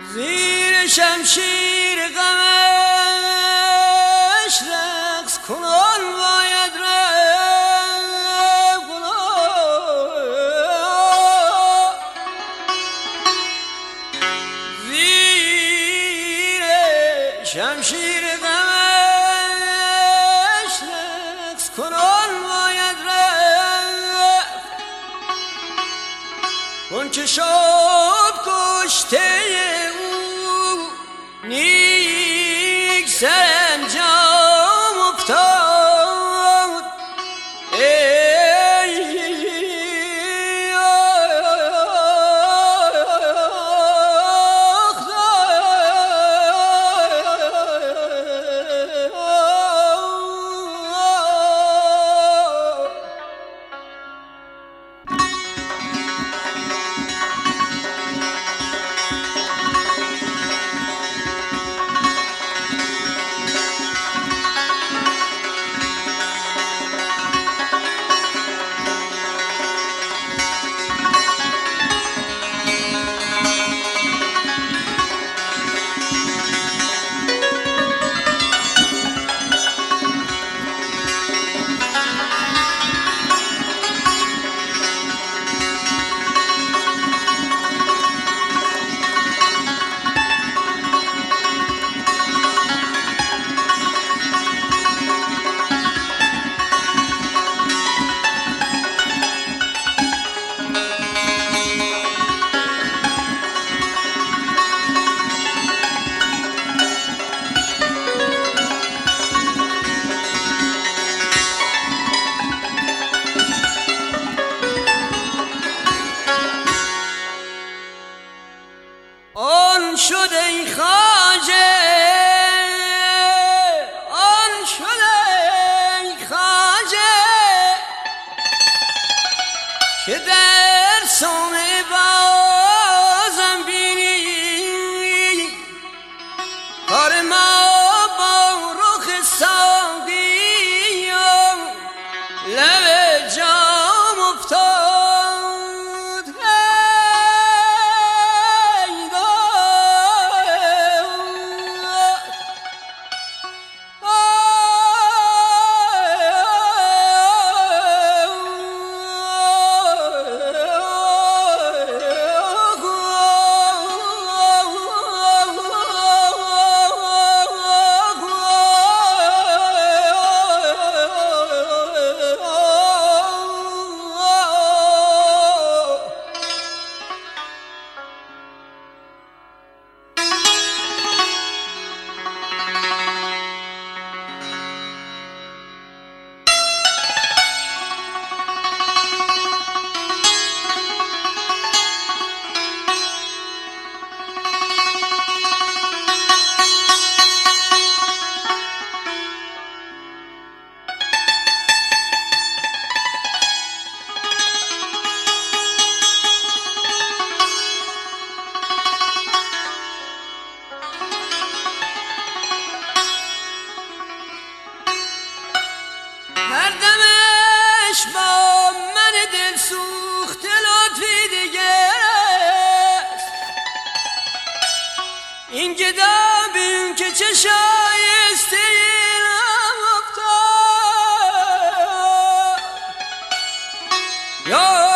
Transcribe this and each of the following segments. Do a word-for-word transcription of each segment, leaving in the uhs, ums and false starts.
زیر شمشیر غمش رقص کنان باید رفت زیر شمشیر غمش رقص کنان باید رفت اون که شد کشته نیک سرانجام افتاد ای آن شد ای خواجه آن شد ای خواجه که در صومعه بازم بینی کار ما با رخ ساقی و لب جام افتاد هر دمش با من دل سوخته لطفی دیگه است این گدا بین که چه شایسته اینم افتاد یا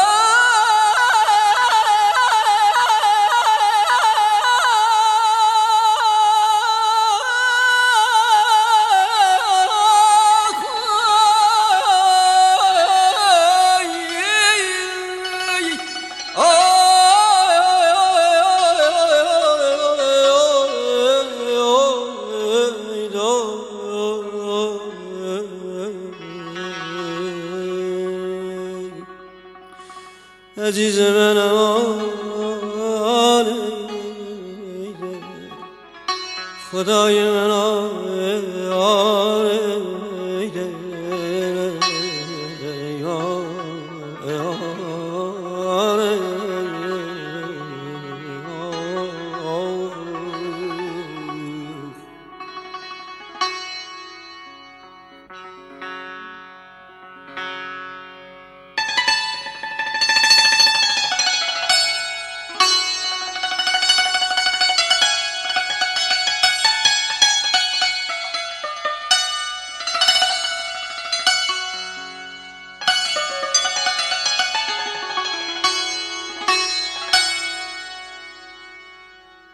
عزیز من آن خدای من آن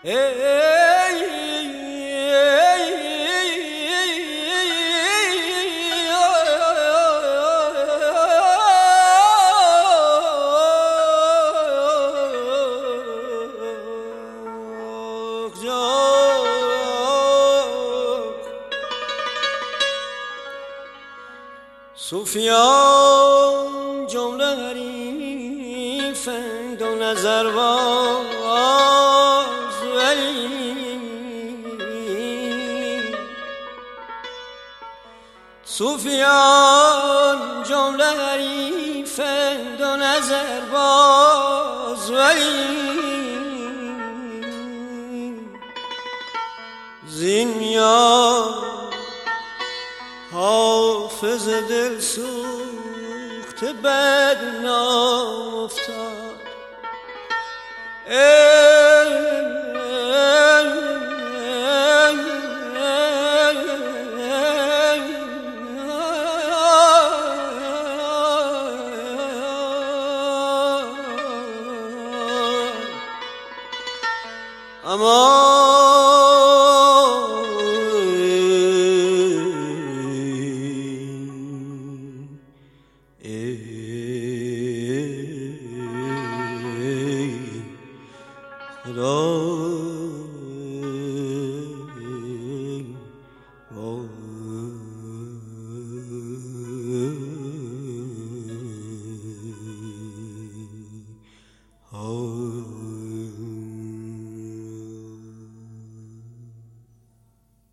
صوفیان جمله حریفند و نظر باز ولی صوفیان جمله حریفند و نظر باز ولی زین میان حافظ دل سوخته بدنام افتاد. اما خدا